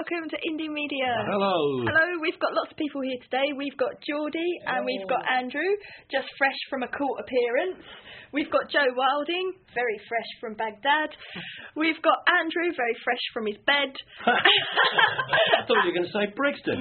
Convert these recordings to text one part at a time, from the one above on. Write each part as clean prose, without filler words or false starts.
welcome to Indie Media. Hello. Hello, we've got lots of people here today. We've got Geordie and we've got Andrew, just fresh from a court appearance. We've got Joe Wilding, very fresh from Baghdad. We've got Andrew, very fresh from his bed. I thought you were going to say Brixton.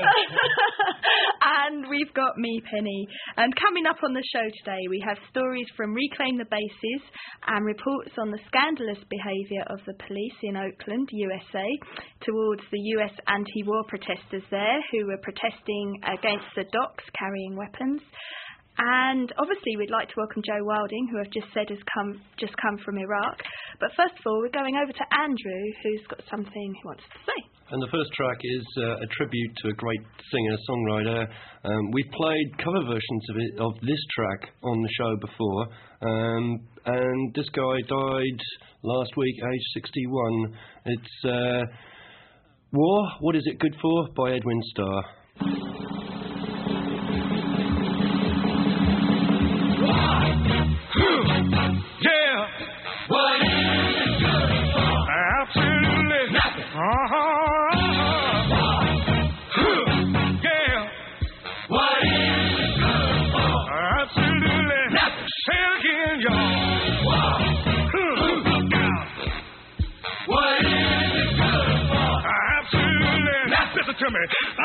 And we've got me, Penny. And coming up on the show today, we have stories from Reclaim the Bases and reports on the scandalous behaviour of the police in Oakland, USA, towards the US anti-war protesters there who were protesting against the docks carrying weapons. And obviously we'd like to welcome Joe Wilding, who I've just said has just come from Iraq. But first of all, we're going over to Andrew, who's got something he wants to say. And the first track is a tribute to a great singer-songwriter. We've played cover versions of this track on the show before. And this guy died last week, age 61. It's War, What Is It Good For? By Edwin Starr. Yeah. What is it good for? Absolutely nothing. Yeah. What is it good for? Absolutely nothing. Say it again, y'all. Look out. What is it good for? Absolutely nothing. Listen to me.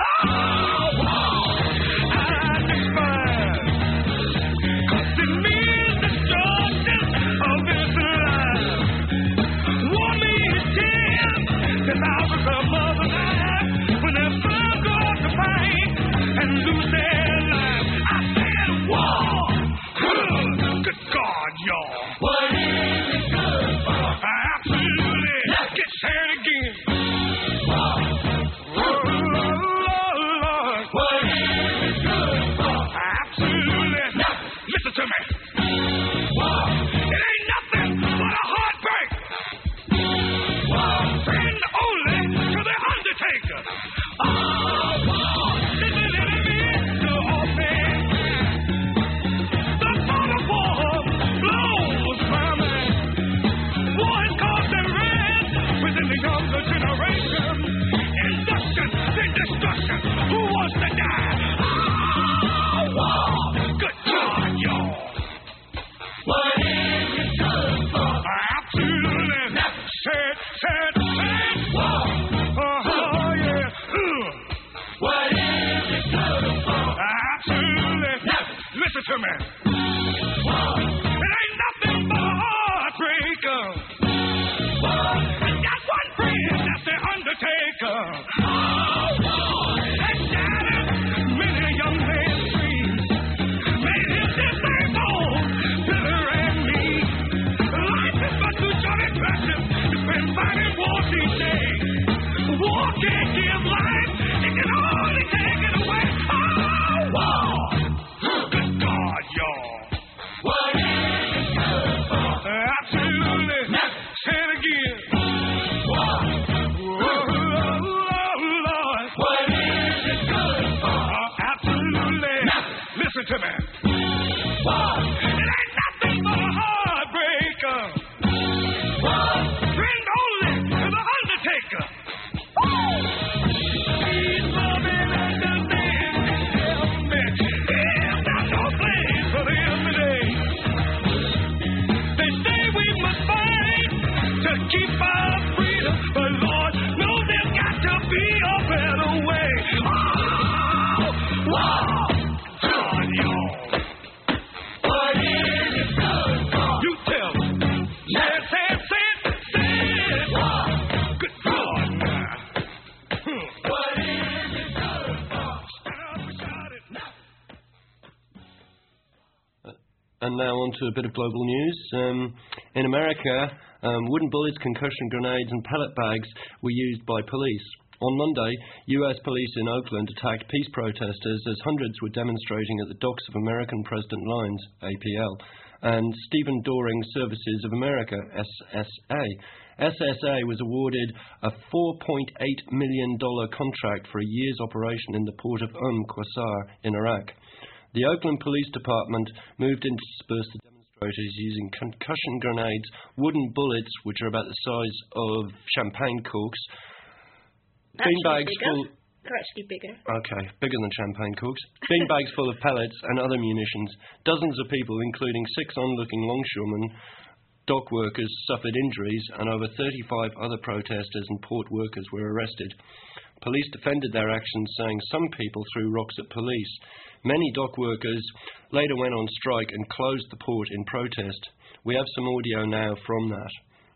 And now on to a bit of global news. In America, wooden bullets, concussion grenades and pellet bags were used by police. On Monday, US police in Oakland attacked peace protesters as hundreds were demonstrating at the docks of American President Lines, APL, and Stephen Doring Services of America, SSA. SSA was awarded a $4.8 million contract for a year's operation in the port of Qusar in Iraq. The Oakland Police Department moved in to disperse the demonstrators using concussion grenades, wooden bullets, which are about the size of champagne corks, Beanbags bigger. full. They're actually bigger. Okay, bigger than champagne corks. Beanbags full of pellets and other munitions. Dozens of people, including 6 onlooking longshoremen, dock workers, suffered injuries, and over 35 other protesters and port workers were arrested. Police defended their actions, saying some people threw rocks at police. Many dock workers later went on strike and closed the port in protest. We have some audio now from that.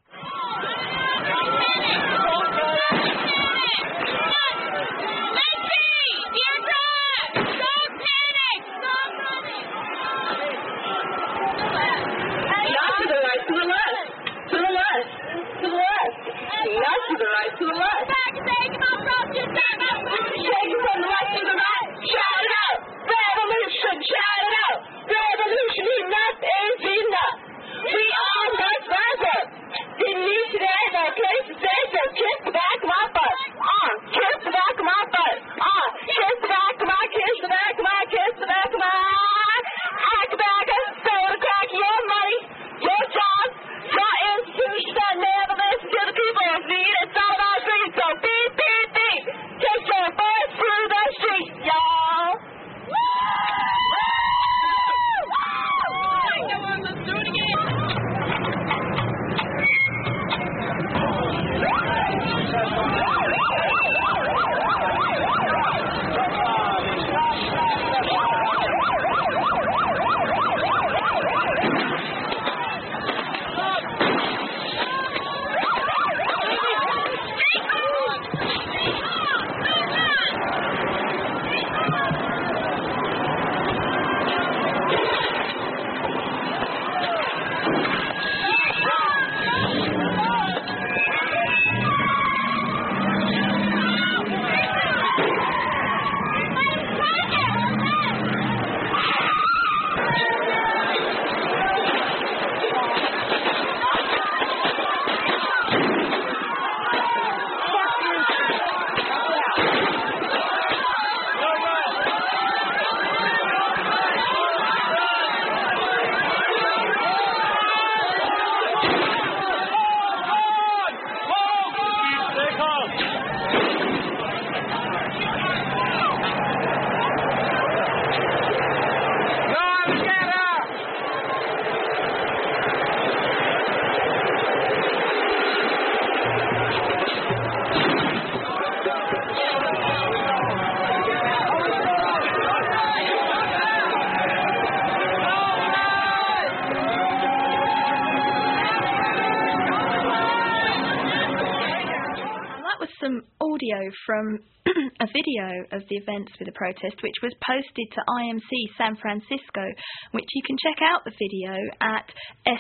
From a video of the events with the protest, which was posted to IMC San Francisco, which you can check out the video at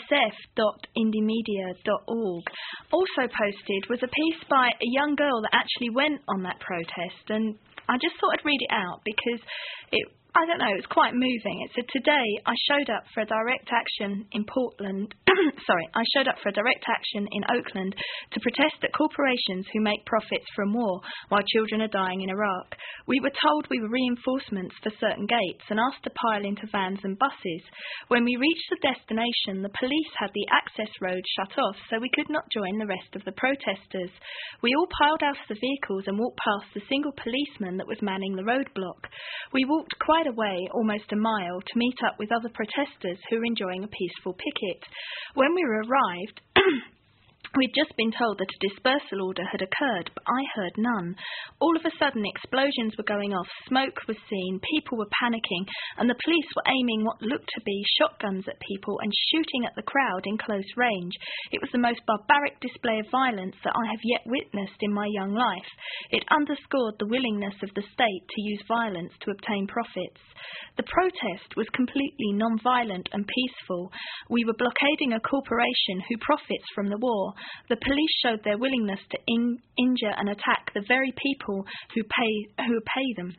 sf.indiemedia.org. Also posted was a piece by a young girl that actually went on that protest, and I just thought I'd read it out because I don't know, it's quite moving. It said, today I showed up for a direct action in Portland. I showed up for a direct action in Oakland to protest at corporations who make profits from war while children are dying in Iraq. We were told we were reinforcements for certain gates and asked to pile into vans and buses. When we reached the destination, the police had the access road shut off, so we could not join the rest of the protesters. We all piled out of the vehicles and walked past the single policeman that was manning the roadblock. We walked quite a way, almost a mile, to meet up with other protesters who were enjoying a peaceful picket. When we arrived, we'd just been told that a dispersal order had occurred, but I heard none. All of a sudden, explosions were going off, smoke was seen, people were panicking, and the police were aiming what looked to be shotguns at people and shooting at the crowd in close range. It was the most barbaric display of violence that I have yet witnessed in my young life. It underscored the willingness of the state to use violence to obtain profits. The protest was completely non-violent and peaceful. We were blockading a corporation who profits from the war. The police showed their willingness to injure and attack the very people who pay them.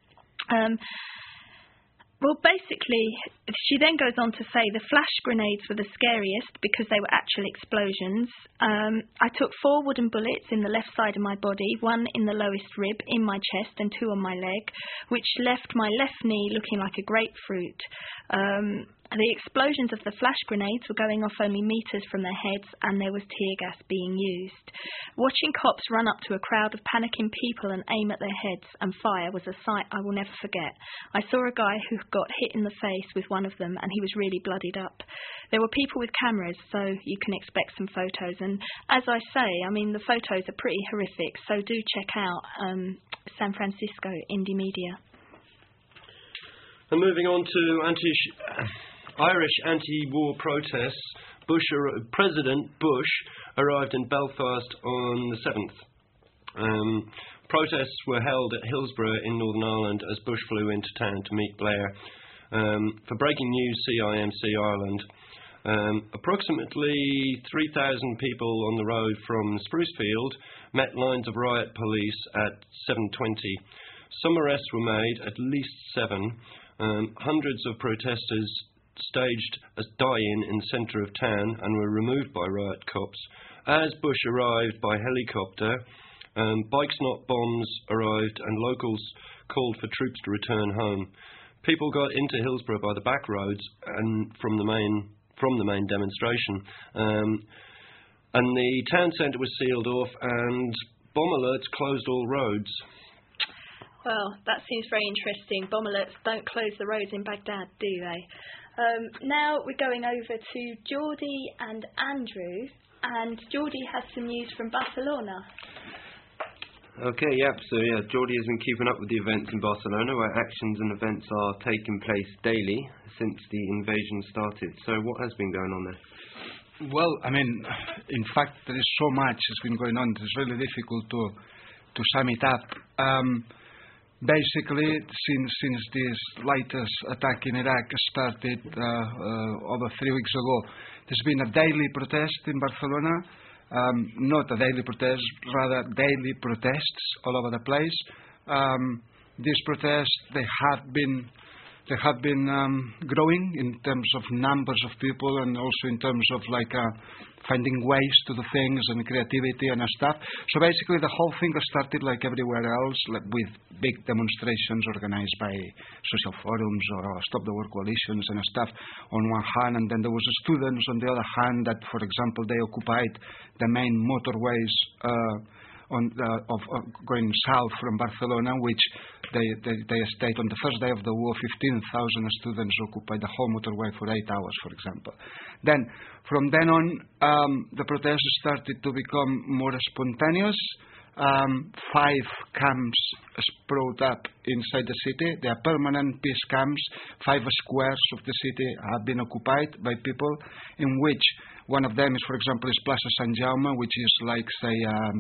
Well, basically, she then goes on to say the flash grenades were the scariest because they were actual explosions. I took 4 wooden bullets in the left side of my body, 1 in the lowest rib, in my chest, and 2 on my leg, which left my left knee looking like a grapefruit. The explosions of the flash grenades were going off only metres from their heads, and there was tear gas being used. Watching cops run up to a crowd of panicking people and aim at their heads and fire was a sight I will never forget. I saw a guy who got hit in the face with one of them, and he was really bloodied up. There were people with cameras, so you can expect some photos. And as I say, I mean, the photos are pretty horrific, so do check out San Francisco Indie Media. And moving on to Irish anti-war protests, President Bush arrived in Belfast on the 7th. Protests were held at Hillsborough in Northern Ireland as Bush flew into town to meet Blair. For breaking news, CIMC Ireland. Approximately 3,000 people on the road from Sprucefield met lines of riot police at 7:20. Some arrests were made, at least 7. Hundreds of protesters staged a die-in in the centre of town and were removed by riot cops. As Bush arrived by helicopter, bikes not bombs arrived and locals called for troops to return home. People got into Hillsborough by the back roads and from the main demonstration. And the town centre was sealed off and bomb alerts closed all roads. Well, that seems very interesting. Bomb alerts don't close the roads in Baghdad, do they? Now we're going over to Geordie and Andrew, and Geordie has some news from Barcelona. Okay, Geordie has been keeping up with the events in Barcelona, where actions and events are taking place daily since the invasion started. So what has been going on there? Well, I mean, in fact, there is so much has been going on. It's really difficult to sum it up. Basically, since this latest attack in Iraq started over 3 weeks ago, there's been a daily protest in Barcelona. Not a daily protest, rather daily protests all over the place. These protests, they have been growing in terms of numbers of people and also in terms of finding ways to do things and creativity and stuff. So basically the whole thing started like everywhere else, with big demonstrations organized by social forums or Stop the War coalitions and stuff on one hand, and then there was students on the other hand that, for example, they occupied the main motorways of going south from Barcelona, which they stayed on the first day of the war. 15,000 students occupied the whole motorway for 8 hours, for example. Then, from then on, the protests started to become more spontaneous. 5 camps sprouted up inside the city. They are permanent peace camps. 5 squares of the city have been occupied by people, in which one of them is, for example, is Plaça Sant Jaume, which is like, say,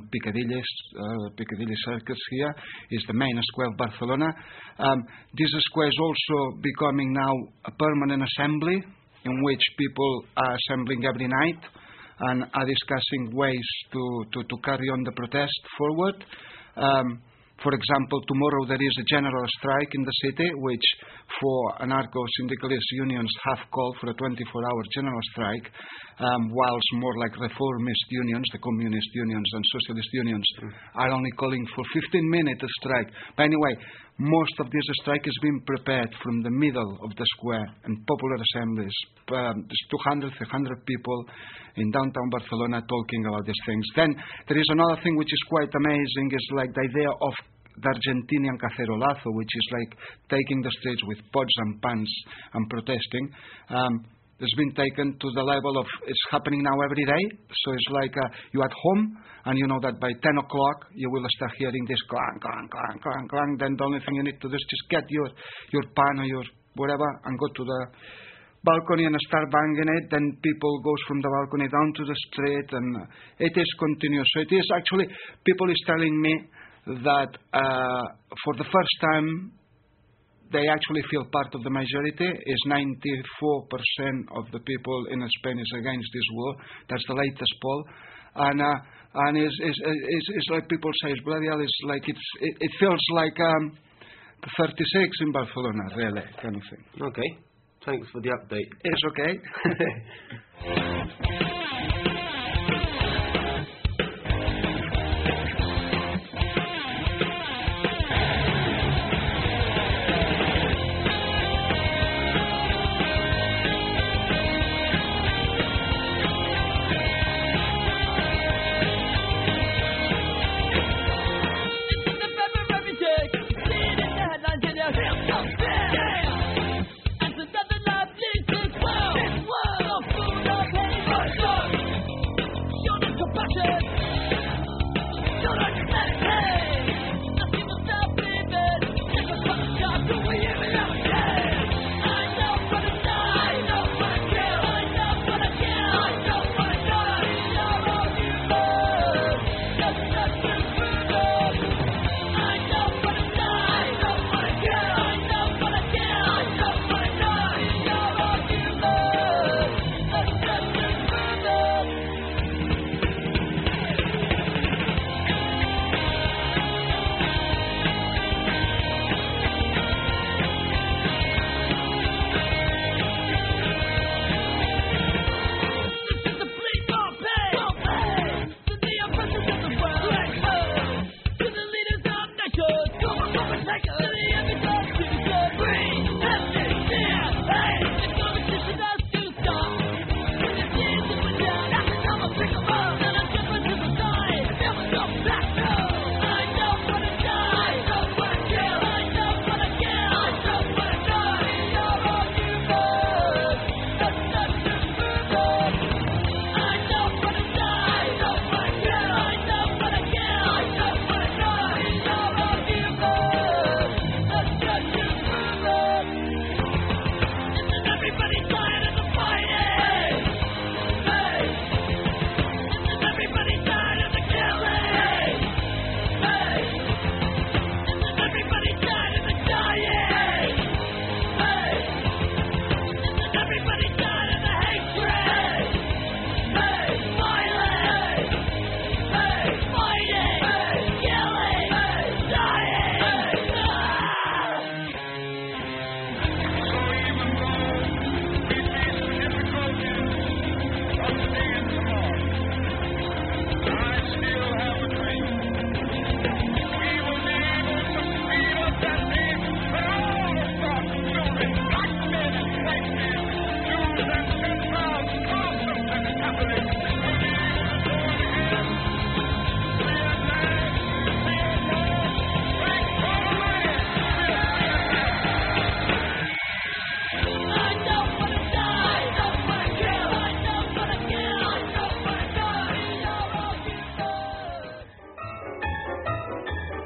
Piccadilly Circus here, is the main square of Barcelona. This square is also becoming now a permanent assembly, in which people are assembling every night and are discussing ways to carry on the protest forward. For example, tomorrow there is a general strike in the city, which for anarcho-syndicalist unions have called for a 24-hour general strike, whilst more like reformist unions, the communist unions and socialist unions, are only calling for 15-minute strike. But anyway, most of this strike is being prepared from the middle of the square and popular assemblies. There's 200, 300 people in downtown Barcelona talking about these things. Then there is another thing which is quite amazing, is like the idea of the Argentinian cacerolazo, which is like taking the streets with pots and pans and protesting. It's been taken to the level of, it's happening now every day. So it's like you at home, and you know that by 10 o'clock you will start hearing this clang, clang, clang, clang, clang. Then the only thing you need to do is just get your pan or your whatever and go to the balcony and start banging it. Then people goes from the balcony down to the street, and it is continuous. So it is actually, people is telling me that for the first time they actually feel part of the majority. Is 94% of the people in Spain is against this war. That's the latest poll, and it's like people say, it's bloody hell. It's like it feels like 36 in Barcelona, really, kind of thing. Okay, thanks for the update. It's okay.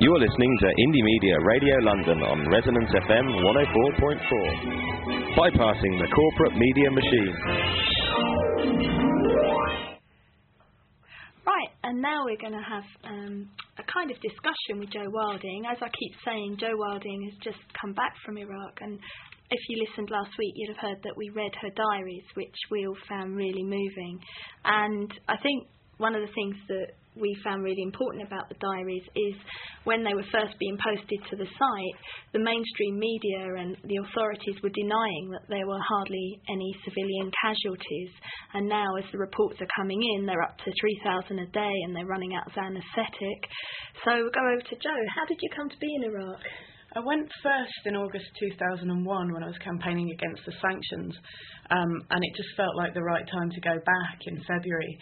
You're listening to Indie Media Radio London on Resonance FM 104.4, bypassing the corporate media machine. Right, and now we're going to have a kind of discussion with Jo Wilding. As I keep saying, Jo Wilding has just come back from Iraq, and if you listened last week, you'd have heard that we read her diaries, which we all found really moving. And I think one of the things that we found really important about the diaries is when they were first being posted to the site, the mainstream media and the authorities were denying that there were hardly any civilian casualties. And now, as the reports are coming in, they're up to 3,000 a day and they're running out of anaesthetic. So we'll go over to Jo. How did you come to be in Iraq? I went first in August 2001 when I was campaigning against the sanctions, and it just felt like the right time to go back in February.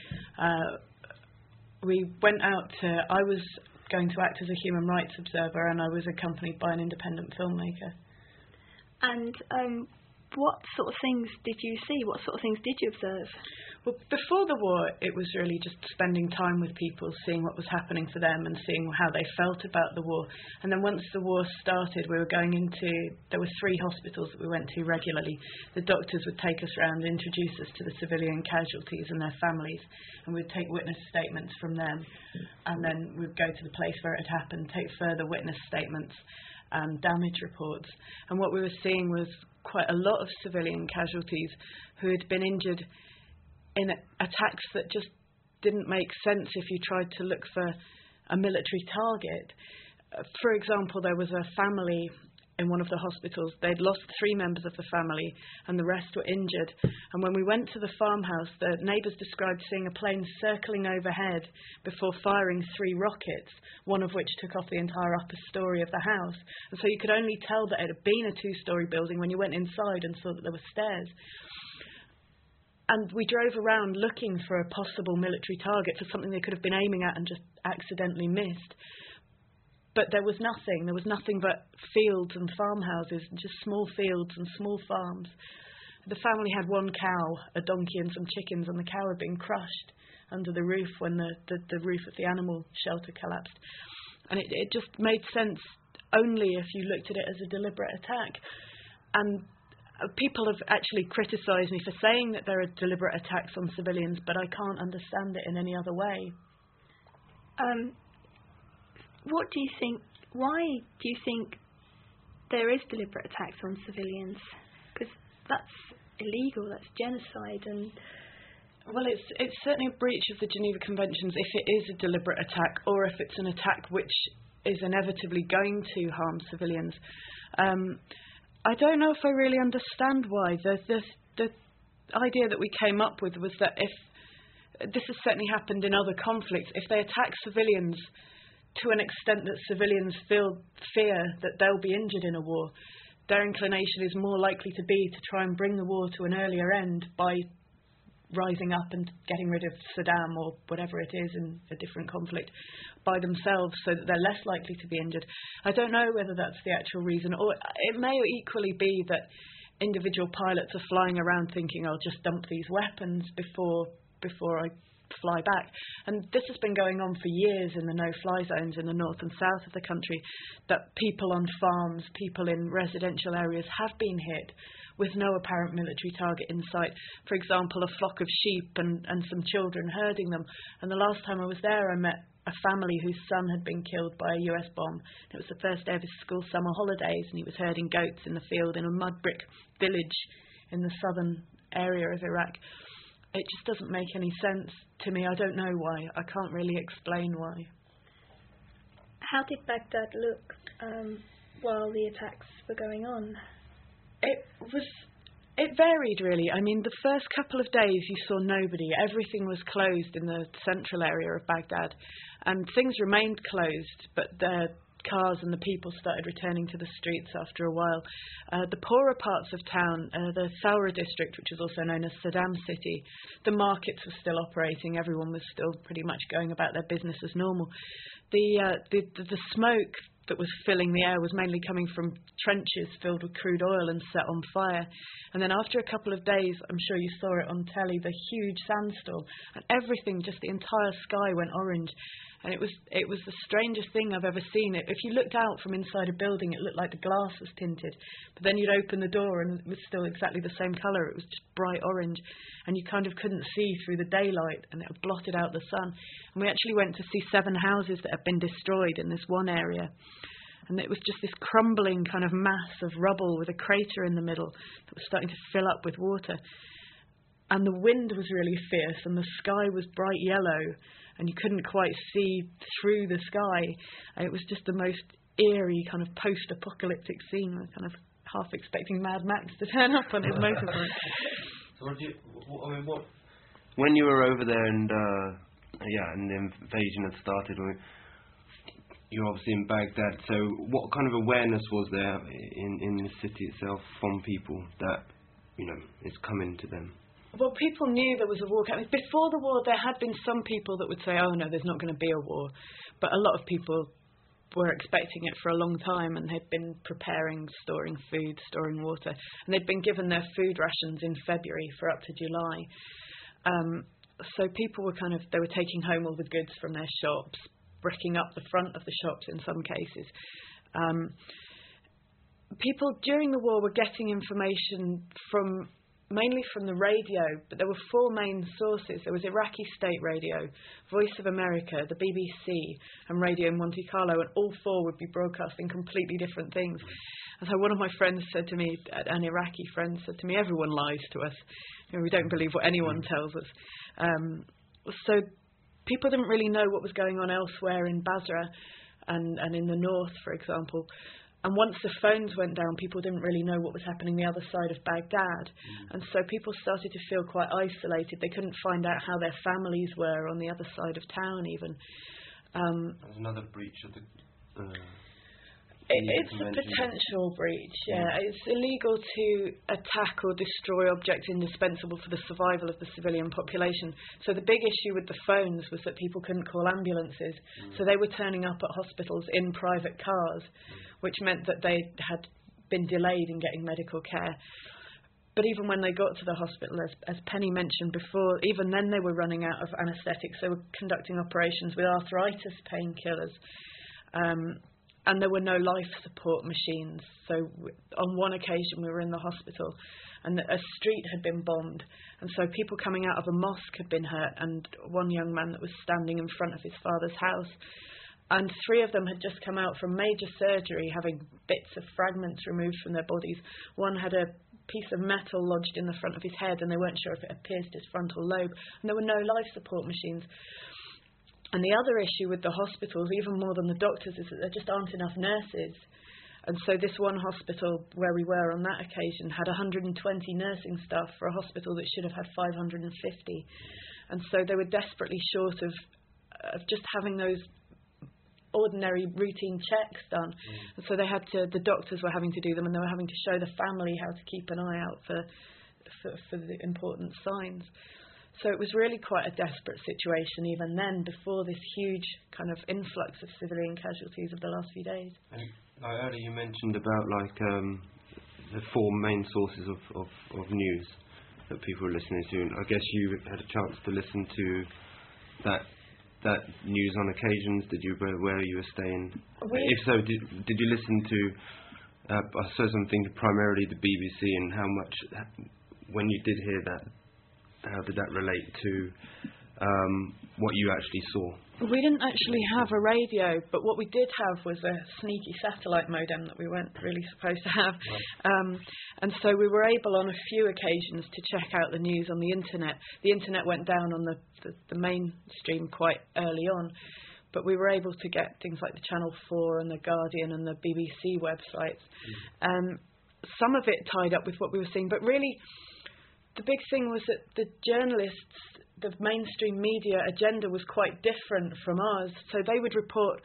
We went out I was going to act as a human rights observer, and I was accompanied by an independent filmmaker. And what sort of things did you see? What sort of things did you observe? Well, before the war, it was really just spending time with people, seeing what was happening for them and seeing how they felt about the war. And then once the war started, there were 3 hospitals that we went to regularly. The doctors would take us around, introduce us to the civilian casualties and their families, and we'd take witness statements from them. And then we'd go to the place where it had happened, take further witness statements and damage reports. And what we were seeing was quite a lot of civilian casualties who had been injured in attacks that just didn't make sense if you tried to look for a military target. For example, there was a family in one of the hospitals. They'd lost 3 members of the family and the rest were injured. And when we went to the farmhouse, the neighbours described seeing a plane circling overhead before firing 3 rockets, one of which took off the entire upper story of the house. And so you could only tell that it had been a 2-story building when you went inside and saw that there were stairs. And we drove around looking for a possible military target, for something they could have been aiming at and just accidentally missed. But there was nothing. There was nothing but fields and farmhouses, just small fields and small farms. The family had 1 cow, a donkey and some chickens, and the cow had been crushed under the roof when the roof of the animal shelter collapsed. And it just made sense only if you looked at it as a deliberate attack. And people have actually criticised me for saying that there are deliberate attacks on civilians, but I can't understand it in any other way. What do you think? Why do you think there is deliberate attacks on civilians? Because that's illegal, that's genocide. And well, it's certainly a breach of the Geneva Conventions if it is a deliberate attack, or if it's an attack which is inevitably going to harm civilians. I don't know if I really understand why. The idea that we came up with was that if this has certainly happened in other conflicts, if they attack civilians to an extent that civilians feel fear that they'll be injured in a war, their inclination is more likely to be to try and bring the war to an earlier end by rising up and getting rid of Saddam or whatever it is in a different conflict by themselves, so that they're less likely to be injured. I don't know whether that's the actual reason, or it may equally be that individual pilots are flying around thinking, I'll just dump these weapons before I fly back. And this has been going on for years in the no-fly zones in the north and south of the country, that people on farms, people in residential areas have been hit with no apparent military target in sight. For example, a flock of sheep and some children herding them. And the last time I was there, I met a family whose son had been killed by a US bomb. It was the first day of his school summer holidays, and he was herding goats in the field in a mud brick village in the southern area of Iraq. It just doesn't make any sense to me. I don't know why. I can't really explain why. How did Baghdad look while the attacks were going on? It varied, really. I mean, the first couple of days you saw nobody. Everything was closed in the central area of Baghdad, and things remained closed, but the cars and the people started returning to the streets after a while. The poorer parts of town, the Thawra district, which is also known as Saddam City, the markets were still operating. Everyone was still pretty much going about their business as normal. The smoke that was filling the air was mainly coming from trenches filled with crude oil and set on fire. And then after a couple of days, I'm sure you saw it on telly, the huge sandstorm, and everything, just the entire sky went orange. And it was the strangest thing I've ever seen. If you looked out from inside a building, it looked like the glass was tinted. But then you'd open the door and it was still exactly the same colour. It was just bright orange. And you kind of couldn't see through the daylight, and it blotted out the sun. And we actually went to see 7 houses that had been destroyed in this one area. And it was just this crumbling kind of mass of rubble with a crater in the middle that was starting to fill up with water. And the wind was really fierce, and the sky was bright yellow, and you couldn't quite see through the sky. And it was just the most eerie kind of post-apocalyptic scene. I was kind of half expecting Mad Max to turn up on his motorbike. So when you were over there and the invasion had started, you're obviously in Baghdad, so what kind of awareness was there in the city itself from people that, is coming to them? Well, people knew there was a war coming. Before the war, there had been some people that would say, oh no, there's not going to be a war. But a lot of people were expecting it for a long time, and had been preparing, storing food, storing water. And they'd been given their food rations in February for up to July. So people were they were taking home all the goods from their shops, bricking up the front of the shops in some cases. People during the war were getting information mainly from the radio, but there were 4 main sources. There was Iraqi State Radio, Voice of America, the BBC, and Radio Monte Carlo, and all 4 would be broadcasting completely different things. And so one of my friends said to me, an Iraqi friend said to me, everyone lies to us. We don't believe what anyone tells us. So people didn't really know what was going on elsewhere in Basra and in the north, for example. And once the phones went down, people didn't really know what was happening the other side of Baghdad. And so people started to feel quite isolated. They couldn't find out how their families were on the other side of town even. There's another breach of the... It's a potential breach, yeah. It's illegal to attack or destroy objects indispensable for the survival of the civilian population. So the big issue with the phones was that people couldn't call ambulances. So they were turning up at hospitals in private cars, which meant that they had been delayed in getting medical care. But even when they got to the hospital, as Penny mentioned before, even then they were running out of anaesthetics. They were conducting operations with arthritis painkillers. And there were no life support machines. So on one occasion we were in the hospital and a street had been bombed. And so people coming out of a mosque had been hurt, and one young man that was standing in front of his father's house. And 3 of them had just come out from major surgery, having bits of fragments removed from their bodies. One had a piece of metal lodged in the front of his head, and they weren't sure if it had pierced his frontal lobe. And there were no life support machines. And the other issue with the hospitals, even more than the doctors, is that there just aren't enough nurses. And so this one hospital where we were on that occasion had 120 nursing staff for a hospital that should have had 550. And so they were desperately short of just having those ordinary routine checks done. And so the doctors were having to do them, and they were having to show the family how to keep an eye out for the important signs. So it was really quite a desperate situation even then, before this huge kind of influx of civilian casualties of the last few days. And earlier you mentioned about the 4 main sources of news that people were listening to. I guess you had a chance to listen to that news on occasions. Did you where you were staying? If so, did you listen to? I suppose I'm thinking primarily the BBC, and how much when you did hear that. How did that relate to what you actually saw? We didn't actually have a radio, but what we did have was a sneaky satellite modem that we weren't really supposed to have. Right. And so we were able on a few occasions to check out the news on the internet. The internet went down on the mainstream quite early on, but we were able to get things like the Channel 4 and the Guardian and the BBC websites. Some of it tied up with what we were seeing, but really the big thing was that the journalists, the mainstream media agenda was quite different from ours. So they would report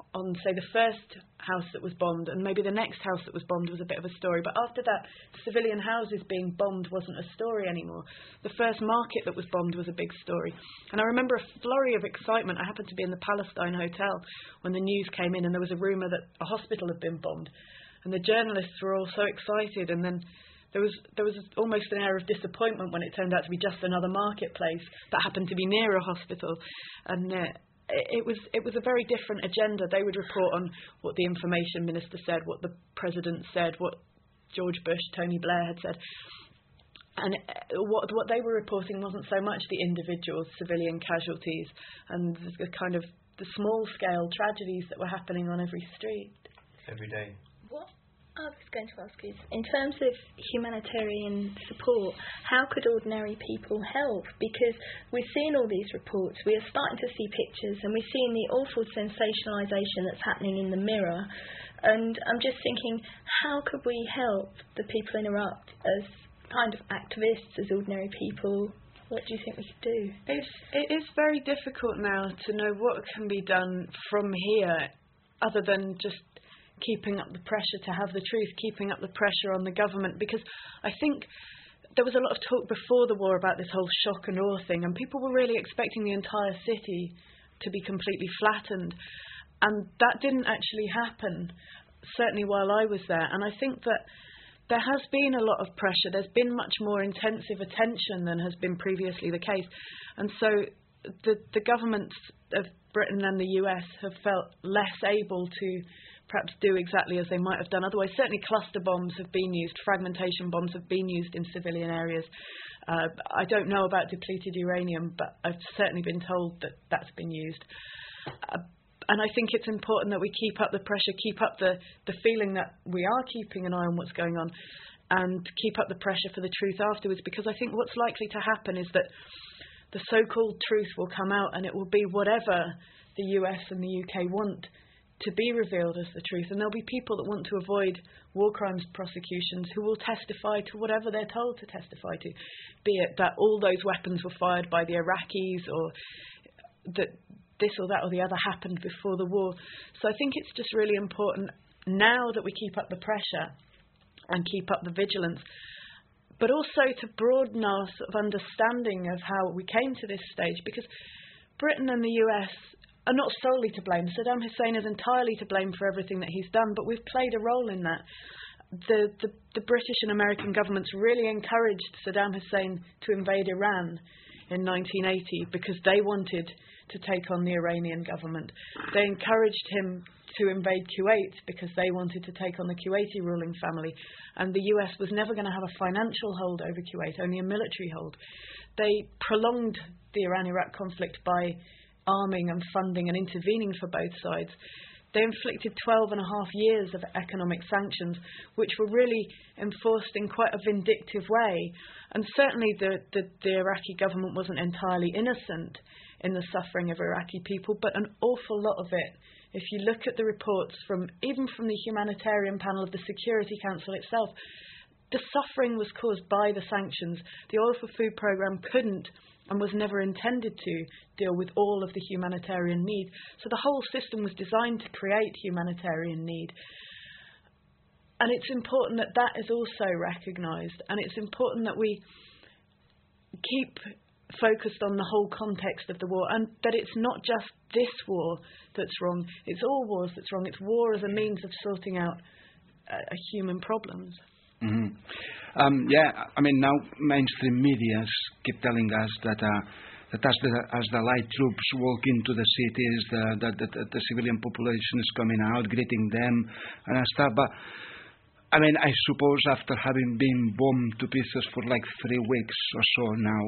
on, say, the first house that was bombed, and maybe the next house that was bombed was a bit of a story. But after that, civilian houses being bombed wasn't a story anymore. The first market that was bombed was a big story. And I remember a flurry of excitement. I happened to be in the Palestine Hotel when the news came in, and there was a rumour that a hospital had been bombed. And the journalists were all so excited, and then there was almost an air of disappointment when it turned out to be just another marketplace that happened to be near a hospital. And it was a very different agenda. They would report on what the information minister said, what the president said, what George Bush, Tony Blair had said. And what they were reporting wasn't so much the individual civilian casualties and the kind of the small-scale tragedies that were happening on every street. Every day. What I was going to ask is, in terms of humanitarian support, how could ordinary people help? Because we're seeing all these reports, we are starting to see pictures, and we're seeing the awful sensationalisation that's happening in the Mirror. And I'm just thinking, how could we help the people in Iraq as kind of activists, as ordinary people? What do you think we could do? It is very difficult now to know what can be done from here, other than just keeping up the pressure to have the truth, keeping up the pressure on the government, because I think there was a lot of talk before the war about this whole shock and awe thing, and people were really expecting the entire city to be completely flattened, and that didn't actually happen, certainly while I was there. And I think that there has been a lot of pressure. There's been much more intensive attention than has been previously the case, and so the governments of Britain and the US have felt less able to perhaps do exactly as they might have done otherwise. Certainly cluster bombs have been used, fragmentation bombs have been used in civilian areas. I don't know about depleted uranium, but I've certainly been told that that's been used. And I think it's important that we keep up the pressure, keep up the feeling that we are keeping an eye on what's going on, and keep up the pressure for the truth afterwards, because I think what's likely to happen is that the so-called truth will come out, and it will be whatever the US and the UK want to be revealed as the truth. And there'll be people that want to avoid war crimes prosecutions who will testify to whatever they're told to testify to, be it that all those weapons were fired by the Iraqis, or that this or that or the other happened before the war. So I think it's just really important now that we keep up the pressure and keep up the vigilance, but also to broaden our sort of understanding of how we came to this stage, because Britain and the US are not solely to blame. Saddam Hussein is entirely to blame for everything that he's done, but we've played a role in that. The British and American governments really encouraged Saddam Hussein to invade Iran in 1980 because they wanted to take on the Iranian government. They encouraged him to invade Kuwait because they wanted to take on the Kuwaiti ruling family. And the US was never going to have a financial hold over Kuwait, only a military hold. They prolonged the Iran-Iraq conflict by arming and funding and intervening for both sides. They inflicted 12 and a half years of economic sanctions, which were really enforced in quite a vindictive way. And certainly the Iraqi government wasn't entirely innocent in the suffering of Iraqi people, but an awful lot of it, if you look at the reports even from the humanitarian panel of the Security Council itself, the suffering was caused by the sanctions. The Oil for Food programme couldn't and was never intended to deal with all of the humanitarian need. So the whole system was designed to create humanitarian need. And it's important that that is also recognised, and it's important that we keep focused on the whole context of the war, and that it's not just this war that's wrong, it's all wars that's wrong. It's war as a means of sorting out human problems. Mm-hmm. I mean, now mainstream media keep telling us that as the light troops walk into the cities, the civilian population is coming out, greeting them and stuff. But I mean, I suppose after having been bombed to pieces for like 3 weeks or so now,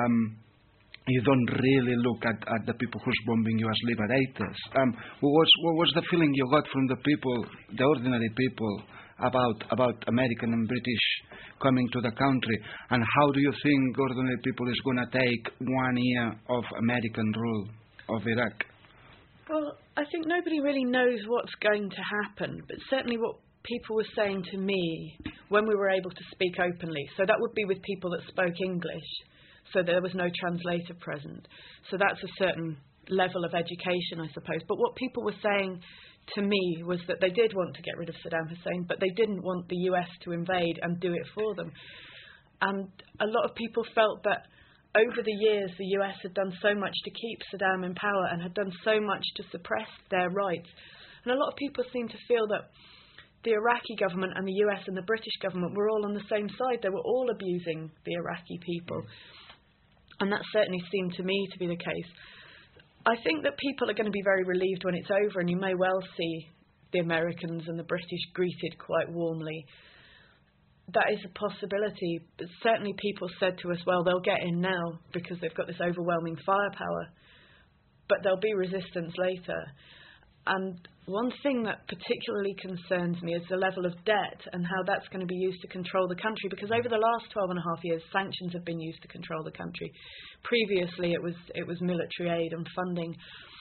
you don't really look at the people who's bombing you as liberators. What was the feeling you got from the people, the ordinary people, about American and British coming to the country, and how do you think ordinary people is going to take 1 year of American rule of Iraq? Well, I think nobody really knows what's going to happen, but certainly what people were saying to me when we were able to speak openly, so that would be with people that spoke English, so there was no translator present, so that's a certain level of education, I suppose. But what people were saying to me was that they did want to get rid of Saddam Hussein, but they didn't want the US to invade and do it for them. And a lot of people felt that over the years the US had done so much to keep Saddam in power and had done so much to suppress their rights. And a lot of people seem to feel that the Iraqi government and the US and the British government were all on the same side. They were all abusing the Iraqi people. And that certainly seemed to me to be the case. I think that people are going to be very relieved when it's over, and you may well see the Americans and the British greeted quite warmly. That is a possibility. But certainly people said to us, well, they'll get in now because they've got this overwhelming firepower. But there'll be resistance later. And one thing that particularly concerns me is the level of debt and how that's going to be used to control the country, because over the last 12 and a half years, sanctions have been used to control the country. Previously, it was military aid and funding.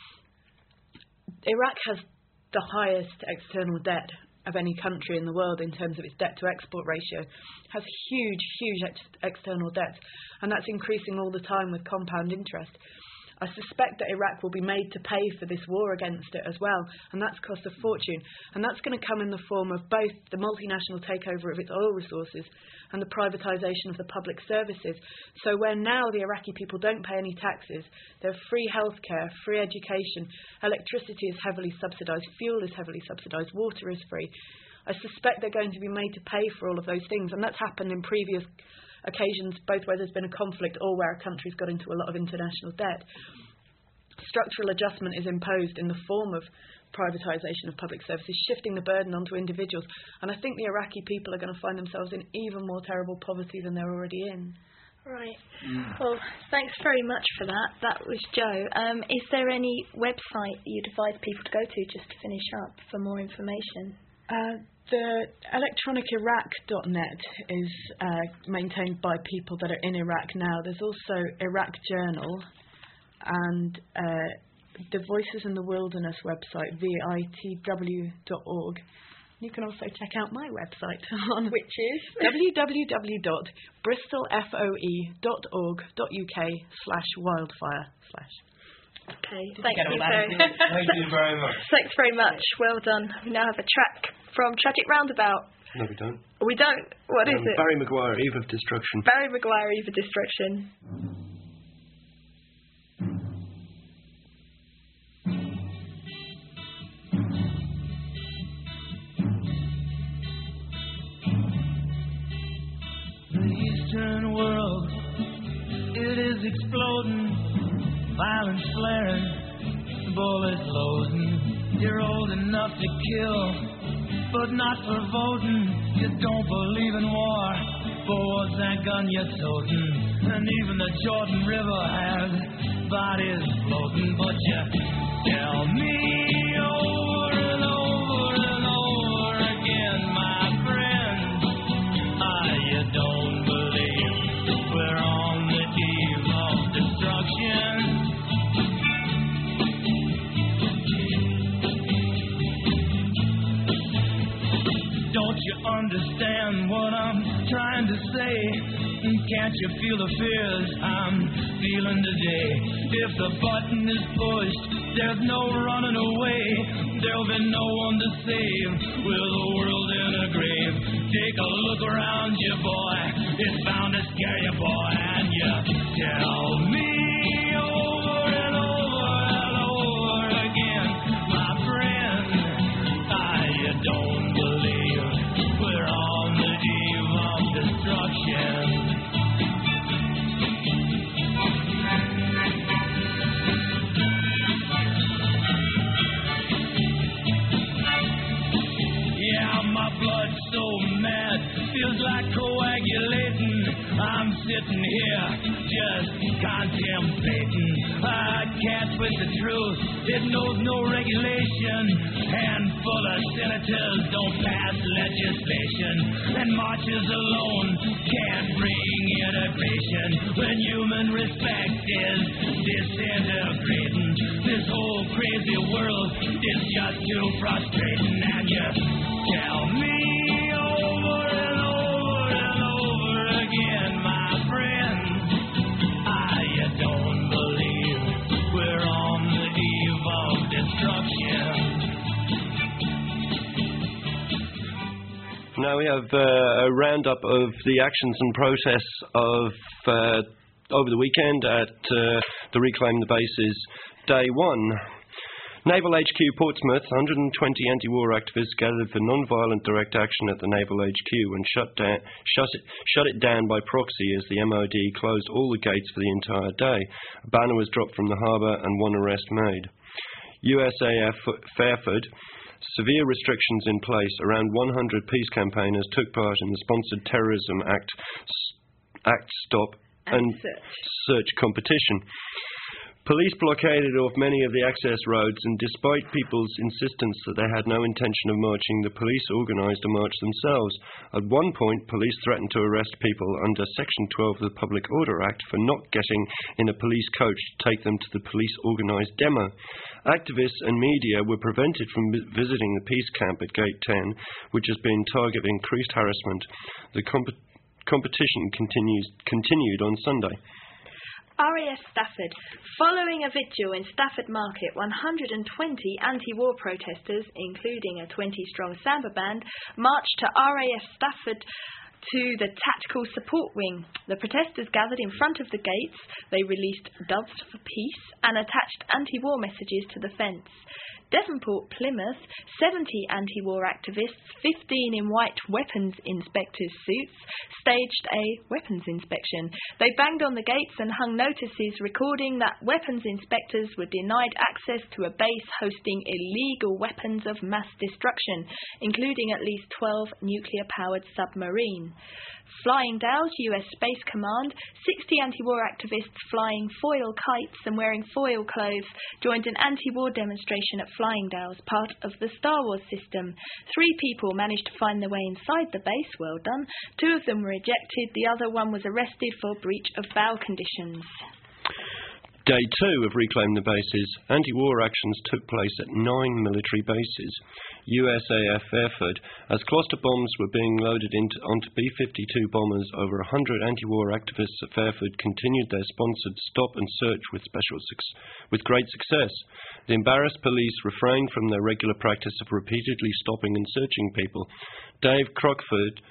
Iraq has the highest external debt of any country in the world in terms of its debt-to-export ratio, has huge external debt, and that's increasing all the time with compound interest. I suspect that Iraq will be made to pay for this war against it as well, and that's cost a fortune. And that's going to come in the form of both the multinational takeover of its oil resources and the privatisation of the public services. So where now the Iraqi people don't pay any taxes, they have free healthcare, free education, electricity is heavily subsidised, fuel is heavily subsidised, water is free. I suspect they're going to be made to pay for all of those things, and that's happened in previous occasions, both where there's been a conflict or where a country's got into a lot of international debt. Structural adjustment is imposed in the form of privatisation of public services, shifting the burden onto individuals. And I think the Iraqi people are going to find themselves in even more terrible poverty than they're already in. Right. Well, thanks very much for that. That was Joe. Is there any website you'd advise people to go to just to finish up for more information? The electroniciraq.net is maintained by people that are in Iraq now. There's also Iraq Journal and the Voices in the Wilderness website, vitw.org. You can also check out my website, on which is www.bristolfoe.org.uk/wildfire/. Okay, thank you very much. Thank you very much. Thanks very much. Well done. We now have a track from Tragic Roundabout. No, we don't. We don't? What is it? Barry Maguire, Eve of Destruction. Barry Maguire, Eve of Destruction. The Eastern world, it is exploding, violence flaring, bullets loading. You're old enough to kill, but not for voting. You don't believe in war, for what's that gun you're toting? And even the Jordan River has bodies floating. But you tell me over and over and over again, my friend, you don't believe we're on the eve of destruction. Don't you understand what I'm trying to say? Can't you feel the fears I'm feeling today? If the button is pushed, there's no running away. There'll be no one to save with the world in a grave. Take a look around you, boy. It's bound to scare you, boy. And you tell me over and over and over again, my friend, you don't believe we're on the eve of destruction. Yeah, my blood's so mad, feels like coagulating. I'm sitting here just contemplating. I can't twist the truth, it knows no regulation. Handful of senators don't pass legislation, and marches alone can't bring integration. When human respect is disintegrating, this whole crazy world is just too frustrating. And you tell me over and over and over again, my friend, you don't believe we're on Now we have a roundup of the actions and protests of over the weekend at the Reclaim the Bases Day 1. Naval HQ Portsmouth, 120 anti-war activists gathered for non-violent direct action at the Naval HQ and shut it down by proxy as the MOD closed all the gates for the entire day. A banner was dropped from the harbour and one arrest made. USAF Fairford, severe restrictions in place. Around 100 peace campaigners took part in the sponsored Terrorism Act Stop and Search competition. Police blockaded off many of the access roads, and despite people's insistence that they had no intention of marching, the police organised a march themselves. At one point, police threatened to arrest people under Section 12 of the Public Order Act for not getting in a police coach to take them to the police-organised demo. Activists and media were prevented from visiting the peace camp at Gate 10, which has been target of increased harassment. The competition continued on Sunday. RAF Stafford. Following a vigil in Stafford Market, 120 anti-war protesters, including a 20-strong samba band, marched to RAF Stafford to the Tactical Support Wing. The protesters gathered in front of the gates. They released doves for peace and attached anti-war messages to the fence. Devonport, Plymouth, 70 anti-war activists, 15 in white weapons inspectors' suits, staged a weapons inspection. They banged on the gates and hung notices recording that weapons inspectors were denied access to a base hosting illegal weapons of mass destruction, including at least 12 nuclear-powered submarines. Flying Dow's US Space Command, 60 anti-war activists flying foil kites and wearing foil clothes joined an anti-war demonstration at Flying Dow's, part of the Star Wars system. 3 people managed to find their way inside the base, well done. 2 of them were ejected, the other one was arrested for breach of bail conditions. Day 2 of Reclaim the Bases, anti-war actions took place at 9 military bases. USAF Fairford, as cluster bombs were being loaded onto B-52 bombers, over 100 anti-war activists at Fairford continued their sponsored stop and search with great success. The embarrassed police refrained from their regular practice of repeatedly stopping and searching people. Dave Cockcroft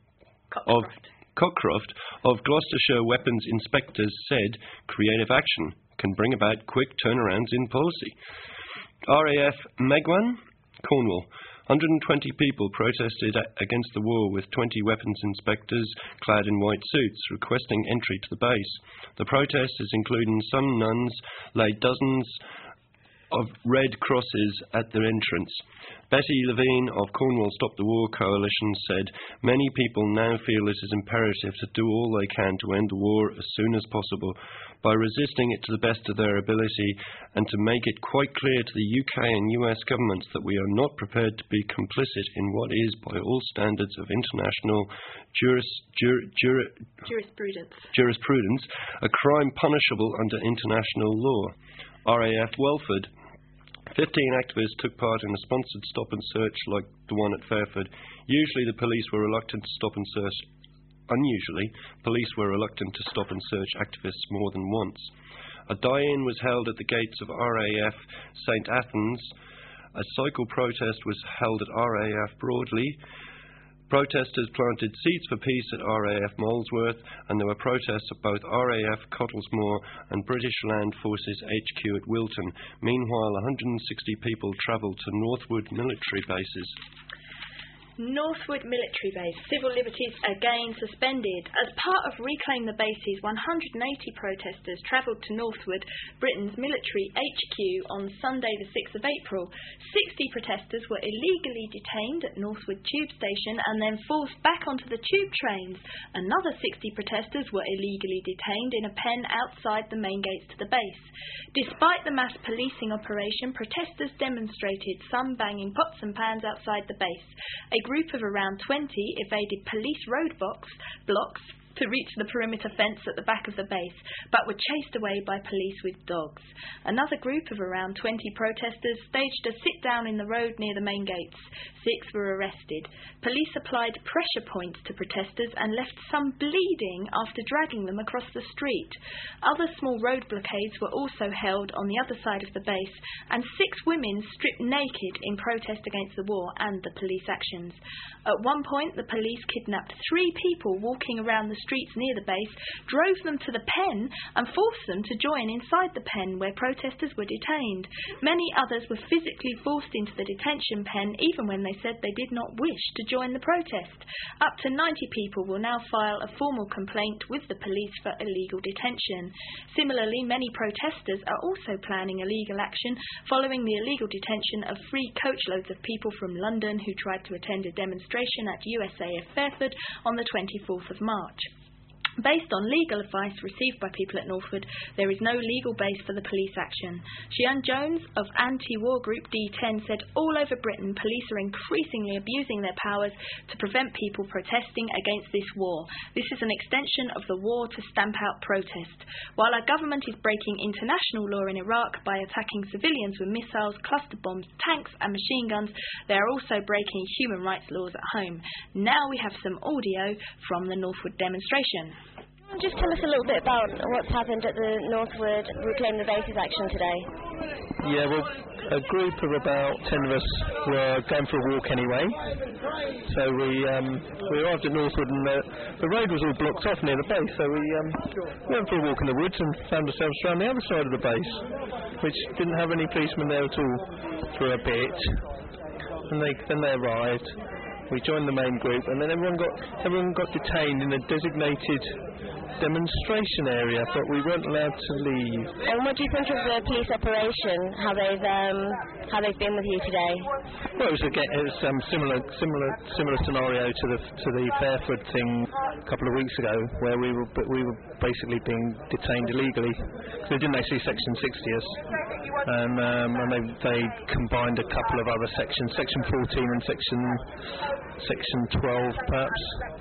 of Gloucestershire Weapons Inspectors said, "Creative action can bring about quick turnarounds in policy." RAF Megwan, Cornwall. 120 people protested against the war with 20 weapons inspectors clad in white suits requesting entry to the base. The protesters, including some nuns, laid dozens of red crosses at their entrance. Betty Levine of Cornwall Stop the War Coalition said, "Many people now feel it is imperative to do all they can to end the war as soon as possible by resisting it to the best of their ability and to make it quite clear to the UK and US governments that we are not prepared to be complicit in what is, by all standards of international jurisprudence, a crime punishable under international law." RAF Welford. 15 activists took part in a sponsored stop and search like the one at Fairford. Usually the police were reluctant to stop and search. Unusually, police were reluctant to stop and search activists more than once. A die-in was held at the gates of RAF St Athens. A cycle protest was held at RAF Broadley. Protesters planted seats for peace at RAF Molesworth, and there were protests at both RAF Cottlesmore and British Land Forces HQ at Wilton. Meanwhile, 160 people travelled to Northwood military bases. Northwood Military Base, civil liberties again suspended. As part of Reclaim the Bases, 180 protesters travelled to Northwood, Britain's military HQ, on Sunday the 6th of April. 60 protesters were illegally detained at Northwood Tube Station and then forced back onto the tube trains. Another 60 protesters were illegally detained in a pen outside the main gates to the base. Despite the mass policing operation, protesters demonstrated, some banging pots and pans outside the base. A group of around 20 evaded police roadblocks, to reach the perimeter fence at the back of the base, but were chased away by police with dogs. Another group of around 20 protesters staged a sit-down in the road near the main gates. 6 were arrested. Police applied pressure points to protesters and left some bleeding after dragging them across the street. Other small road blockades were also held on the other side of the base, and 6 women stripped naked in protest against the war and the police actions. At one point, the police kidnapped 3 people walking around the streets near the base, drove them to the pen and forced them to join inside the pen where protesters were detained. Many others were physically forced into the detention pen even when they said they did not wish to join the protest. Up to 90 people will now file a formal complaint with the police for illegal detention. Similarly, many protesters are also planning illegal action following the illegal detention of 3 coachloads of people from London who tried to attend a demonstration at USAF Fairford on the 24th of March. Based on legal advice received by people at Northwood, there is no legal base for the police action. Shian Jones of anti-war group D10 said all over Britain police are increasingly abusing their powers to prevent people protesting against this war. This is an extension of the war to stamp out protest. While our government is breaking international law in Iraq by attacking civilians with missiles, cluster bombs, tanks and machine guns, they are also breaking human rights laws at home. Now we have some audio from the Northwood demonstration. Just tell us a little bit about what's happened at the Northwood Reclaim the Bases action today. Yeah, well, a group of about 10 of us were going for a walk anyway. So we arrived at Northwood and the road was all blocked off near the base. So we went for a walk in the woods and found ourselves around the other side of the base, which didn't have any policemen there at all for a bit. And then they arrived. We joined the main group, and then everyone got detained in a designated demonstration area, but we weren't allowed to leave. And what do you think of the police operation? How they've been with you today? Well, it was similar scenario to the Fairford thing a couple of weeks ago, where we were basically being detained illegally because they didn't actually Section 60 us, and they combined a couple of other sections, Section 14 and Section 12 perhaps.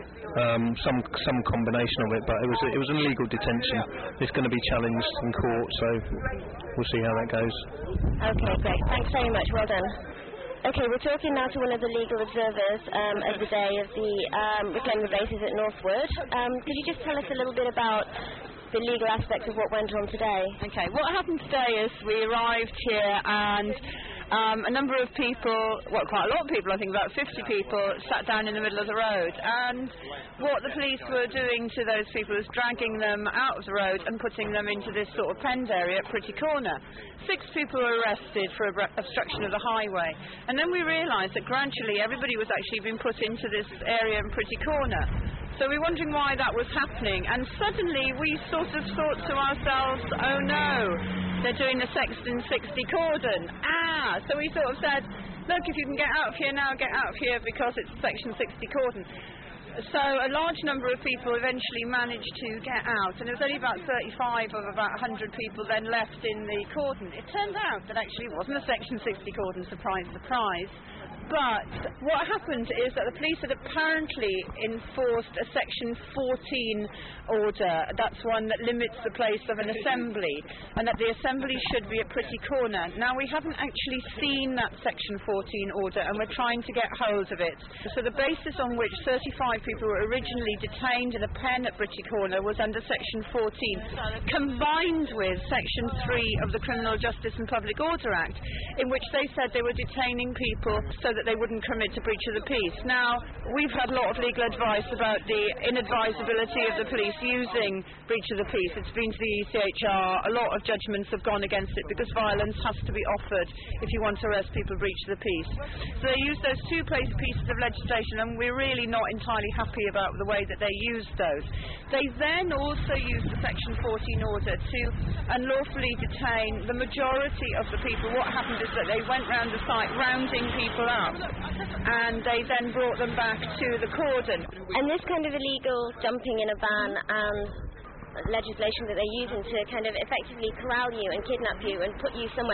Some combination of it, but it was an illegal detention. It's going to be challenged in court, so we'll see how that goes. Okay, great. Thanks very much. Well done. Okay, we're talking now to one of the legal observers of the day of the Reclaim the Bases at Northwood. Could you just tell us a little bit about the legal aspects of what went on today? Okay, what happened today is we arrived here and a number of people, well, quite a lot of people, I think about 50 people, sat down in the middle of the road. And what the police were doing to those people was dragging them out of the road and putting them into this sort of penned area at Pretty Corner. 6 people were arrested for obstruction of the highway. And then we realised that gradually everybody was actually being put into this area in Pretty Corner. So we were wondering why that was happening. And suddenly we sort of thought to ourselves, oh no, they're doing the Section 60 cordon. So we sort of said, look, if you can get out of here now, get out of here because it's a Section 60 cordon. So a large number of people eventually managed to get out, and there was only about 35 of about 100 people then left in the cordon. It turned out that actually it wasn't a Section 60 cordon, surprise, surprise. But what happened is that the police had apparently enforced a Section 14 order. That's one that limits the place of an assembly, and that the assembly should be at Pretty Corner. Now, we haven't actually seen that Section 14 order, and we're trying to get hold of it. So the basis on which 35 people were originally detained in a pen at Pretty Corner was under Section 14, combined with Section 3 of the Criminal Justice and Public Order Act, in which they said they were detaining people so that they wouldn't commit a breach of the peace. Now, we've had a lot of legal advice about the inadvisability of the police using breach of the peace. It's been to the ECHR. A lot of judgments have gone against it because violence has to be offered if you want to arrest people breach of the peace. So they used those 2 pieces of legislation, and we're really not entirely happy about the way that they used those. They then also used the Section 14 order to unlawfully detain the majority of the people. What happened is that they went round the site rounding people up, and they then brought them back to the cordon. And this kind of illegal jumping in a van and legislation that they're using to kind of effectively corral you and kidnap you and put you somewhere,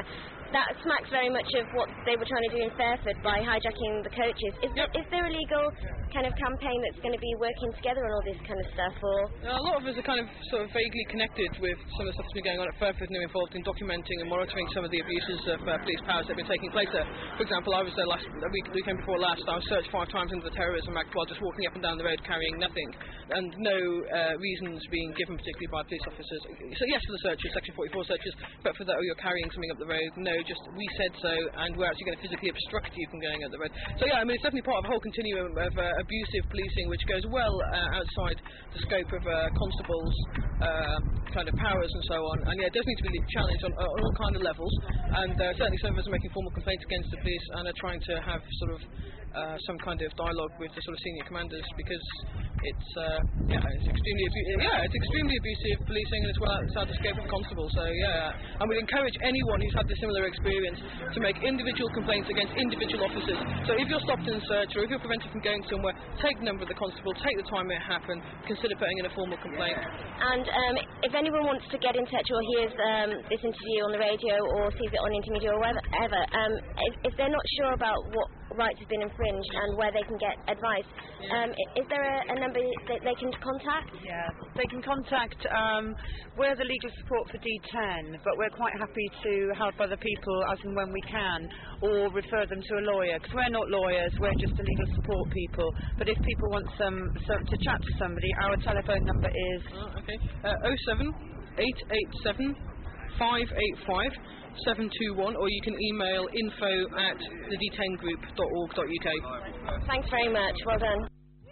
that smacks very much of what they were trying to do in Fairford by hijacking the coaches. Is there a legal kind of campaign that's going to be working together on all this kind of stuff, or? A lot of us are kind of sort of vaguely connected with some of the stuff that's been going on at Fairford and involved in documenting and monitoring some of the abuses of police powers that have been taking place there. For example, I was there weekend before last. I was searched 5 times into the Terrorism Act while just walking up and down the road carrying nothing, and no reasons being given particularly by police officers. So yes, for the searches, Section 44 searches, but for that, you're carrying something up the road, no, just we said so, and we're actually going to physically obstruct you from going up the road. So yeah, I mean, it's definitely part of a whole continuum of abusive policing, which goes well outside the scope of constables' kind of powers and so on. And yeah, it does need to be challenged on all kind of levels. And certainly some of us are making formal complaints against the police and are trying to have sort of some kind of dialogue with the sort of senior commanders, because it's extremely abusive policing, and it's well outside the scope of constable. So yeah, and we'd encourage anyone who's had a similar experience to make individual complaints against individual officers. So if you're stopped in a search, or if you're prevented from going somewhere, take the number of the constable, take the time it happened, consider putting in a formal complaint. And if anyone wants to get in touch or hears this interview on the radio or sees it on Intermedia or wherever, if they're not sure about what rights have been infringed and where they can get advice, is there a number that they can contact? Yeah, they can contact, we're the legal support for D10, but we're quite happy to help other people as and when we can, or refer them to a lawyer, because we're not lawyers, we're just the legal support people. But if people want to chat to somebody, our telephone number is 07 887 585 721, or you can email info@thed10group.org.uk. Thanks very much, well done.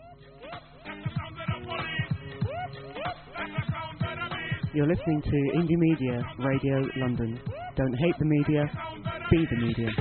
You're listening to Indie Media Radio London. Don't hate the media, be the media.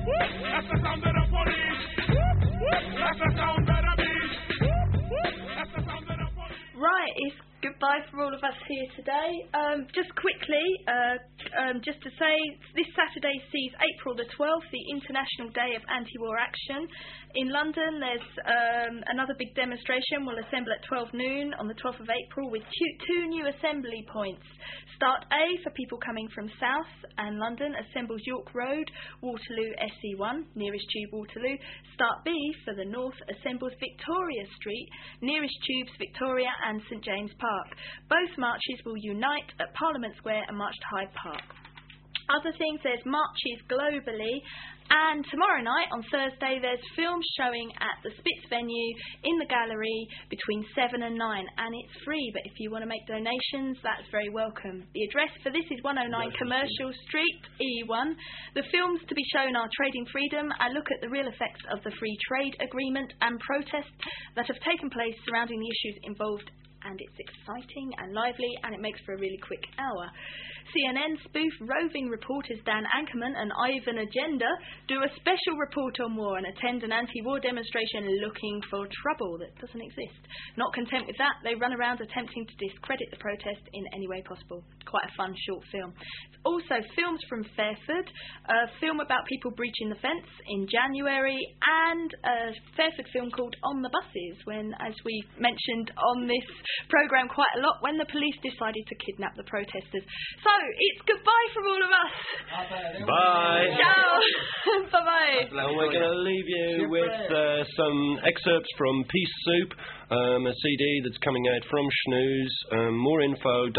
Right, it's goodbye for all of us here today. Just quickly, just to say, this Saturday sees April the 12th, the International Day of Anti-War Action. In London, there's another big demonstration. We'll assemble at 12 noon on the 12th of April with two new assembly points. Start A for people coming from South and London assembles York Road, Waterloo SE1, nearest tube Waterloo. Start B for the North assembles Victoria Street, nearest tubes Victoria and St James Park. Both marches will unite at Parliament Square and march to Hyde Park. Other things, there's marches globally, and tomorrow night on Thursday there's films showing at the Spitz venue in the gallery between 7 and 9, and it's free, but if you want to make donations, that's very welcome. The address for this is 109 Commercial Street, E1. The films to be shown are Trading Freedom, a look at the real effects of the free trade agreement and protests that have taken place surrounding the issues involved, and it's exciting and lively, and it makes for a really quick hour. CNN spoof roving reporters Dan Ankerman and Ivan Agenda do a special report on war and attend an anti-war demonstration looking for trouble that doesn't exist. Not content with that, they run around attempting to discredit the protest in any way possible. Quite a fun short film. Also, films from Fairford, a film about people breaching the fence in January, and a Fairford film called On the Buses, when, as we mentioned on this programme quite a lot, when the police decided to kidnap the protesters. So, it's goodbye from all of us. Bye. Ciao. Bye-bye. And we're going to leave you with some excerpts from Peace Soup, a CD that's coming out from Schnews. More info,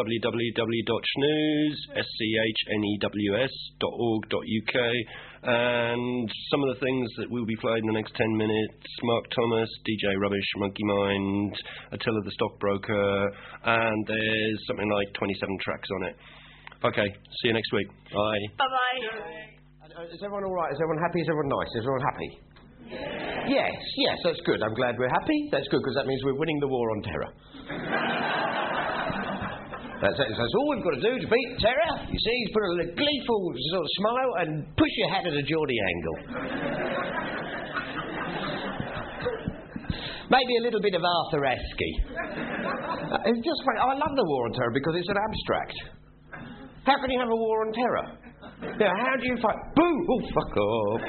www.schnews.org.uk. And some of the things that will be played in the next 10 minutes: Mark Thomas, DJ Rubbish, Monkey Mind, Attila the Stockbroker, and there's something like 27 tracks on it. Okay, see you next week. Bye. Bye-bye. Is everyone all right? Is everyone happy? Is everyone nice? Is everyone happy? Yes, that's good. I'm glad we're happy. That's good, because that means we're winning the war on terror. That's all we've got to do to beat terror. You see, he's put a gleeful sort of smile and push your hat at a Geordie angle. Maybe a little bit of Arthur Askey. It's just funny. I love the war on terror because it's an abstract. How can you have a war on terror? Yeah, how do you fight? Boo! Oh, fuck off.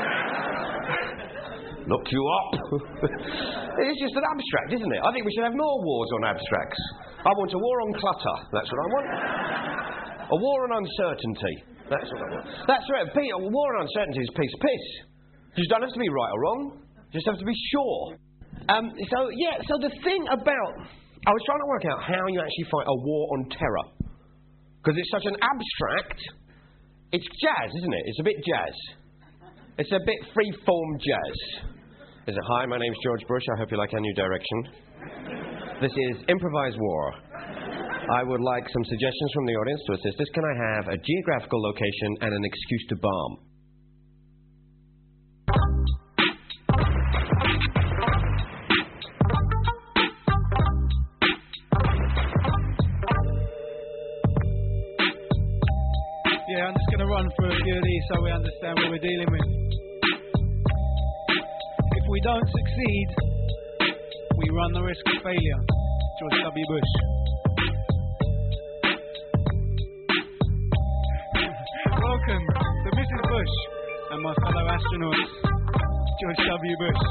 Look you up. It's just an abstract, isn't it? I think we should have more wars on abstracts. I want a war on clutter. That's what I want. A war on uncertainty. That's what I want. That's right. War and uncertainty is piece of piss. You don't have to be right or wrong. You just have to be sure. So the thing about... I was trying to work out how you actually fight a war on terror. Because it's such an abstract... It's jazz, isn't it? It's a bit jazz. It's a bit free-form jazz. Is it, hi, my name's George Bush. I hope you like our new direction. This is Improvised War. I would like some suggestions from the audience to assist us. Can I have a geographical location and an excuse to bomb? Yeah, I'm just going to run through a few of these so we understand what we're dealing with. If we don't succeed, we run the risk of failure. George W. Bush. Welcome to Mrs. Bush and my fellow astronauts, George W. Bush.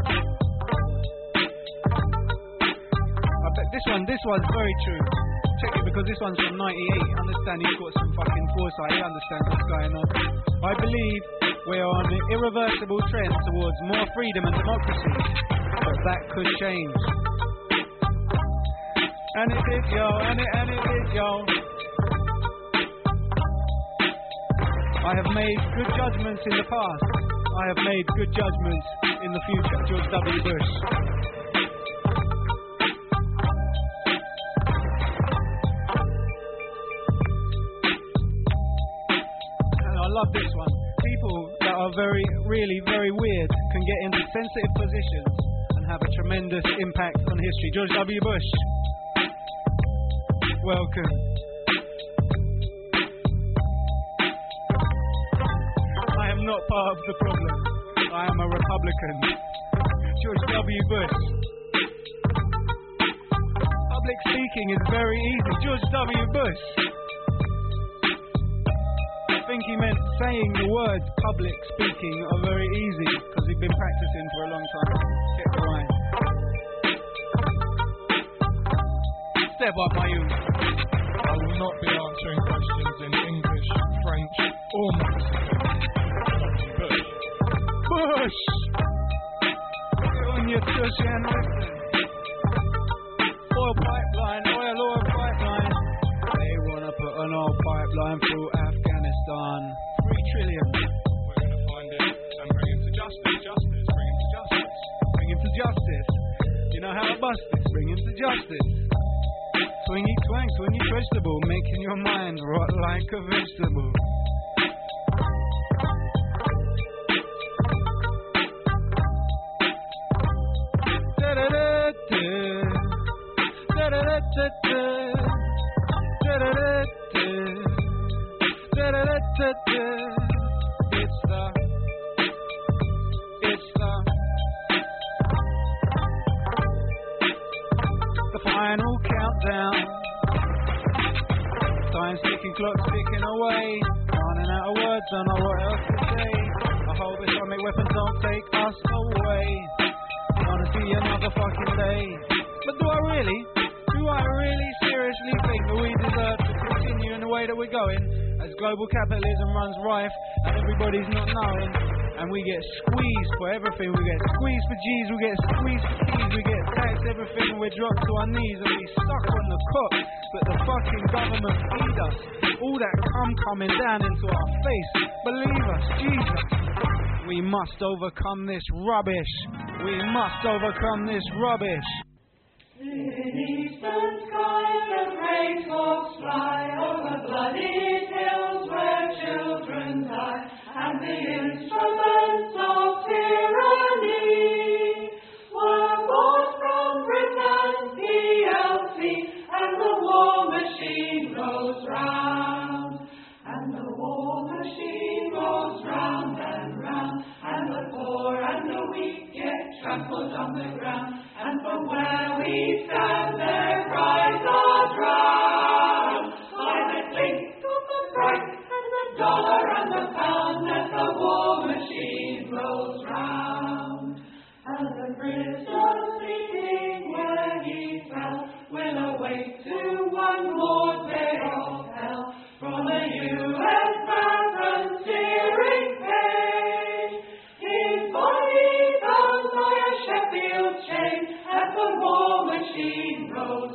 I bet this one's very true. Check it because this one's from 98. Understand he's got some fucking foresight. He understands what's going on. I believe we are on an irreversible trend towards more freedom and democracy, but that could change. And it did, yo, and it did, yo. I have made good judgments in the past. I have made good judgments in the future. George W. Bush. Love this one. People that are really very weird can get into sensitive positions and have a tremendous impact on history. George W. Bush, welcome. I am not part of the problem. I am a Republican. George W. Bush. Public speaking is very easy. George W. Bush. I think he meant saying the words public speaking are very easy because he'd been practicing for a long time. Get the line. Step up, my youth. I will not be answering questions in English, French, or Mexican. Bush. Bush! Get on your tush and listen. Oil pipeline. They want to put an oil pipeline through Afghanistan. 3 trillion. We're going to find it and bring him to justice. Bring him to justice. You know how to bust this. Bring him to justice. Swingy twang, swingy vegetable, making your mind rot like a vegetable. The final countdown. Time's ticking, clock's ticking away. Running out of words, don't know what else to say. I hope atomic weapons don't take us away. Wanna see another fucking day. But do I really seriously think that we deserve to continue in the way that we're going? As global capitalism runs rife and everybody's not knowing, and we get squeezed for everything. We get squeezed for G's, we get squeezed for keys, we get taxed everything, and we're dropped to our knees and we suck on the cook. But the fucking government feed us all that coming down into our face. Believe us, Jesus. We must overcome this rubbish. We must overcome this rubbish. In eastern skies the great hawks fly over bloody hills where children die, and the instruments of tyranny were bought from Britain's PLC, and the war machine goes round, and the war machine goes round and round, and the poor and the weak get trampled on the ground. And from where we stand, their cries are drowned by the clink of the franc and the dollar and the pound as the war machine rolls round. And the prisoner sleeping where he fell will awake to one more day of hell from a US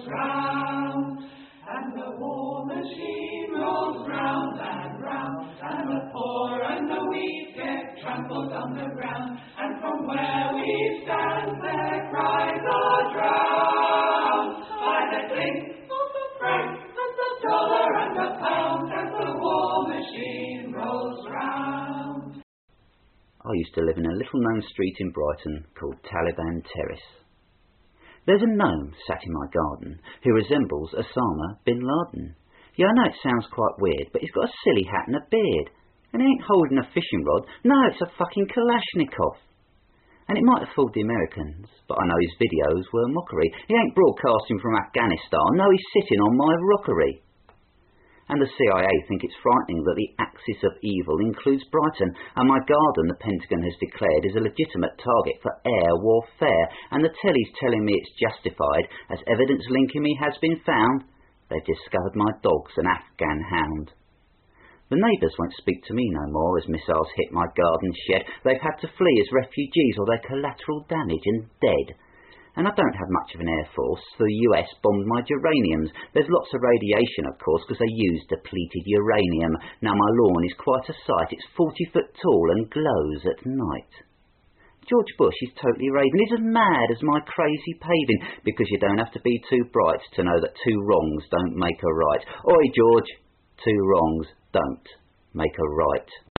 rolls round, and the war machine rolls round and round, and the poor and the weak get trampled underground, and from where we stand their cries are drowned by the clink of the franc and the dollar and the pound, as the war machine rolls round. I used to live in a little-known street in Brighton called Taliban Terrace. There's a gnome sat in my garden who resembles Osama bin Laden. Yeah, I know it sounds quite weird, but he's got a silly hat and a beard. And he ain't holding a fishing rod. No, it's a fucking Kalashnikov. And it might have fooled the Americans, but I know his videos were mockery. He ain't broadcasting from Afghanistan. No, he's sitting on my rockery. And the CIA think it's frightening that the axis of evil includes Brighton, and my garden, the Pentagon has declared, is a legitimate target for air warfare, and the telly's telling me it's justified, as evidence linking me has been found. They've discovered my dog's an Afghan hound. The neighbours won't speak to me no more as missiles hit my garden shed. They've had to flee as refugees or they're collateral damage and dead. And I don't have much of an air force, so the US bombed my geraniums. There's lots of radiation, of course, because they use depleted uranium. Now my lawn is quite a sight. It's 40 foot tall and glows at night. George Bush is totally raving. He's as mad as my crazy paving, because you don't have to be too bright to know that two wrongs don't make a right. Oi, George, two wrongs don't make a right.